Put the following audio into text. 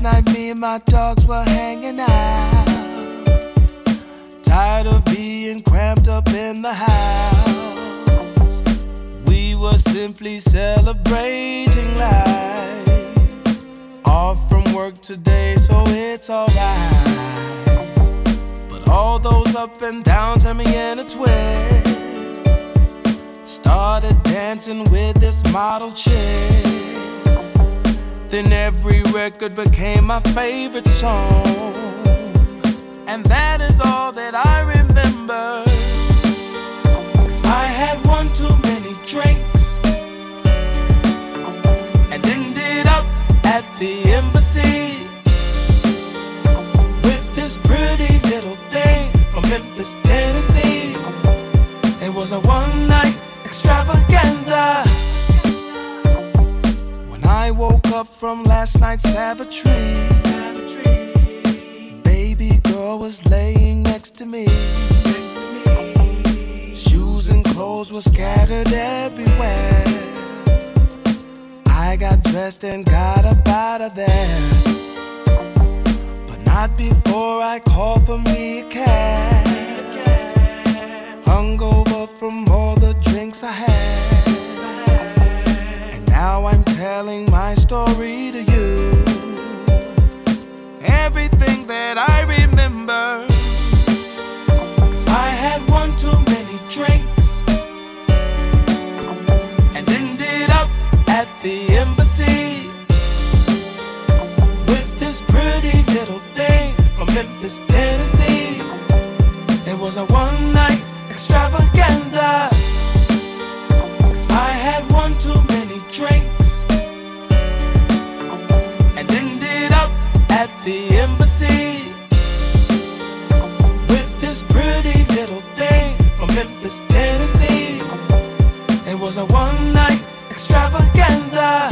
Last night me and my dogs were hanging out, tired of being cramped up in the house. We were simply celebrating life. Off from work today, so it's alright. But all those up and downs had me in a twist. Started dancing with this model chick. Then every record became my favorite song. And that is all that I remember. 'Cause I had one too many drinks and ended up at the embassy with this pretty little thing from Memphis, Tennessee. It was a one-night extravaganza. When I woke up from last night's savagery, baby girl was laying next to me. Shoes and clothes were scattered everywhere. I got dressed and got up out of there, but not before I called for me a cab. Hungover from all the drinks I had, and now I'm telling my story to you. Everything that I remember. 'Cause I had one too many drinks and ended up at the embassy with this pretty little thing from Memphis, Tennessee. It was a one-night extravaganza. 'Cause I had one too many drinks and ended up at the embassy with this pretty little thing from Memphis, Tennessee. It was a one-night extravaganza.